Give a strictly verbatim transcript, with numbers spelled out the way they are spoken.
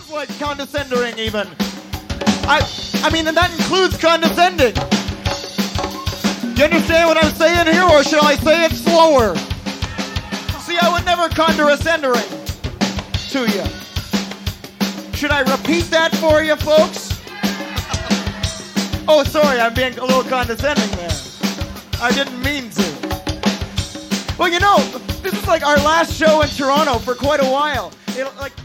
sounds like condescending even. I I mean, and that includes condescending. You understand what I'm saying here, or should I say it slower? See, I would never condescending to you. Should I repeat that for you, folks? Oh, sorry, I'm being a little condescending there. I didn't mean to. Well, you know, this is like our last show in Toronto for quite a while. It, like.